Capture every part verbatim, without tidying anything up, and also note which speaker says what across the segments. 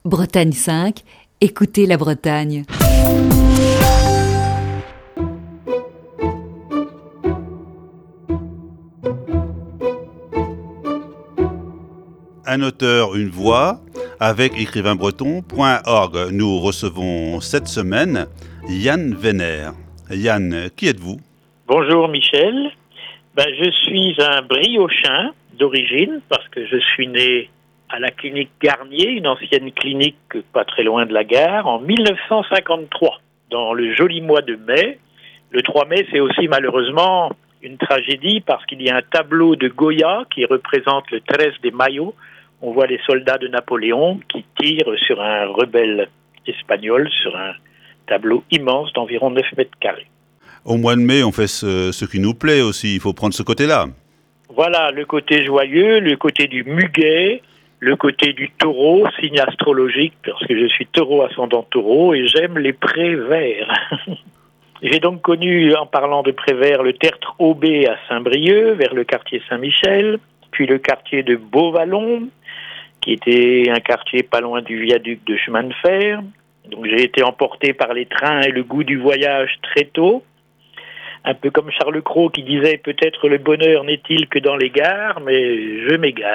Speaker 1: Bretagne cinq, écoutez la Bretagne.
Speaker 2: Un auteur, une voix, avec écrivain breton point org. Nous recevons cette semaine Yann Wenner. Yann, qui êtes-vous ?
Speaker 3: Bonjour Michel, ben, je suis un briochin d'origine parce que je suis né à la clinique Garnier, une ancienne clinique pas très loin de la gare, en mille neuf cent cinquante-trois, dans le joli mois de mai. Le trois mai, c'est aussi malheureusement une tragédie parce qu'il y a un tableau de Goya qui représente le treize de Mayo. On voit les soldats de Napoléon qui tirent sur un rebelle espagnol sur un tableau immense d'environ neuf mètres carrés.
Speaker 2: Au mois de mai, on fait ce, ce qui nous plaît aussi, il faut prendre ce côté-là.
Speaker 3: Voilà, le côté joyeux, le côté du muguet, le côté du taureau, signe astrologique, parce que je suis taureau ascendant taureau et j'aime les prés verts. J'ai donc connu, en parlant de prés verts, le tertre Aubé à Saint-Brieuc, vers le quartier Saint-Michel, puis le quartier de Beauvallon, qui était un quartier pas loin du viaduc de chemin de fer. Donc j'ai été emporté par les trains et le goût du voyage très tôt. Un peu comme Charles Cros qui disait « Peut-être le bonheur n'est-il que dans les gares, mais je m'égare ».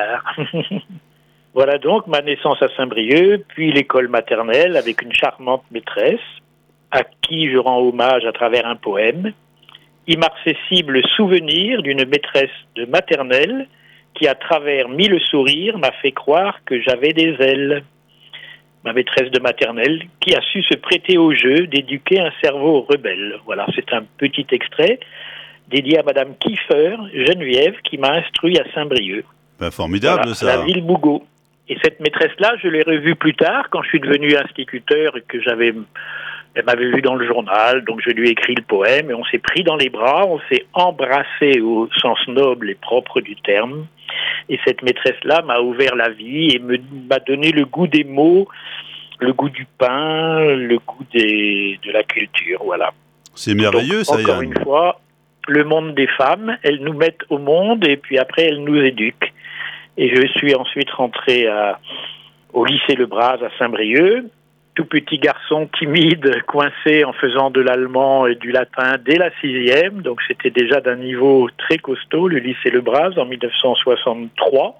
Speaker 3: Voilà donc ma naissance à Saint-Brieuc, puis l'école maternelle avec une charmante maîtresse, à qui je rends hommage à travers un poème, immarcessible souvenir d'une maîtresse de maternelle qui, à travers mille sourires, m'a fait croire que j'avais des ailes. Ma maîtresse de maternelle qui a su se prêter au jeu d'éduquer un cerveau rebelle. Voilà, c'est un petit extrait dédié à Madame Kiefer, Geneviève, qui m'a instruit à Saint-Brieuc.
Speaker 2: Ben, formidable,
Speaker 3: voilà,
Speaker 2: ça.
Speaker 3: La ville Bougot. Et cette maîtresse-là, je l'ai revue plus tard, quand je suis devenu instituteur et que j'avais... Elle m'avait vu dans le journal, donc je lui ai écrit le poème et on s'est pris dans les bras, on s'est embrassé au sens noble et propre du terme. Et cette maîtresse-là m'a ouvert la vie et me, m'a donné le goût des mots, le goût du pain, le goût des, de la culture, voilà.
Speaker 2: C'est merveilleux,
Speaker 3: donc,
Speaker 2: ça, Yann.
Speaker 3: Encore une fois, le monde des femmes, elles nous mettent au monde et puis après elles nous éduquent. Et je suis ensuite rentré à, au lycée Le Braz à Saint-Brieuc, tout petit garçon timide, coincé en faisant de l'allemand et du latin dès la sixième. Donc c'était déjà d'un niveau très costaud, le lycée Le Braz en mille neuf cent soixante-trois.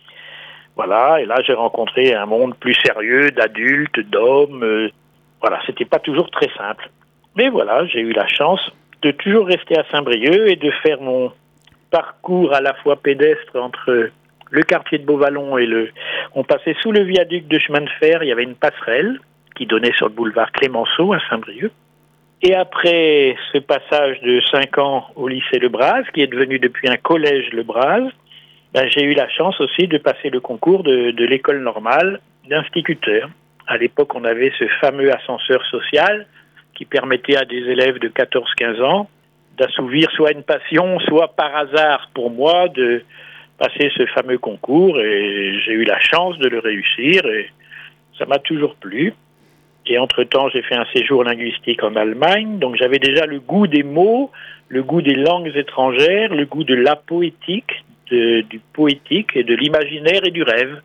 Speaker 3: Voilà, et là j'ai rencontré un monde plus sérieux, d'adultes, d'hommes. Euh, voilà, c'était pas toujours très simple. Mais voilà, j'ai eu la chance de toujours rester à Saint-Brieuc et de faire mon parcours à la fois pédestre entre le quartier de Beauvallon et le... On passait sous le viaduc de chemin de fer, il y avait une passerelle qui donnait sur le boulevard Clémenceau à Saint-Brieuc. Et après ce passage de cinq ans au lycée Le Braz, qui est devenu depuis un collège Le Braz, ben, j'ai eu la chance aussi de passer le concours de, de l'école normale d'instituteur. À l'époque, on avait ce fameux ascenseur social qui permettait à des élèves de quatorze à quinze ans d'assouvir soit une passion, soit par hasard pour moi de passer ce fameux concours. Et j'ai eu la chance de le réussir et ça m'a toujours plu. Et entre-temps, j'ai fait un séjour linguistique en Allemagne, donc j'avais déjà le goût des mots, le goût des langues étrangères, le goût de la poétique, de, du poétique et de l'imaginaire et du rêve.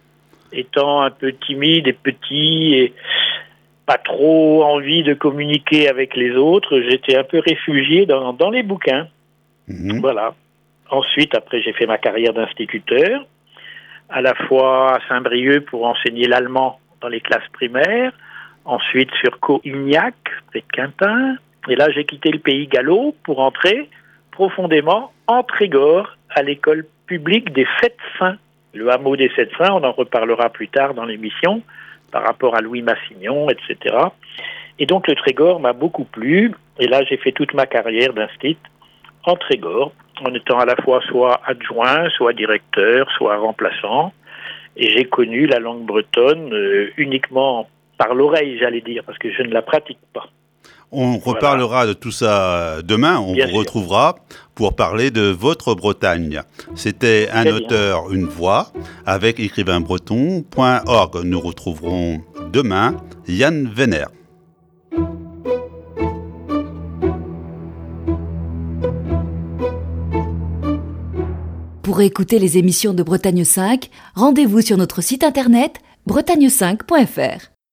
Speaker 3: Étant un peu timide et petit et pas trop envie de communiquer avec les autres, j'étais un peu réfugié dans, dans les bouquins. Mmh. Voilà. Ensuite, après, j'ai fait ma carrière d'instituteur, à la fois à Saint-Brieuc pour enseigner l'allemand dans les classes primaires, ensuite sur Caux-Ignac, près de Quintin. Et là, j'ai quitté le pays gallo pour entrer profondément en Trégor, à l'école publique des Sept Saints. Le hameau des Sept Saints, on en reparlera plus tard dans l'émission, par rapport à Louis Massignon, et cetera. Et donc, le Trégor m'a beaucoup plu. Et là, j'ai fait toute ma carrière d'instit en Trégor, en étant à la fois soit adjoint, soit directeur, soit remplaçant. Et j'ai connu la langue bretonne euh, uniquement par l'oreille, j'allais dire, parce que je ne la pratique pas.
Speaker 2: On reparlera voilà. de tout ça demain, on bien vous sûr. retrouvera pour parler de votre Bretagne. C'était un Très auteur, bien. une voix, avec écrivain breton point org. Nous retrouverons demain Yann Wenner.
Speaker 1: Pour écouter les émissions de Bretagne cinq, rendez-vous sur notre site internet bretagne cinq point f r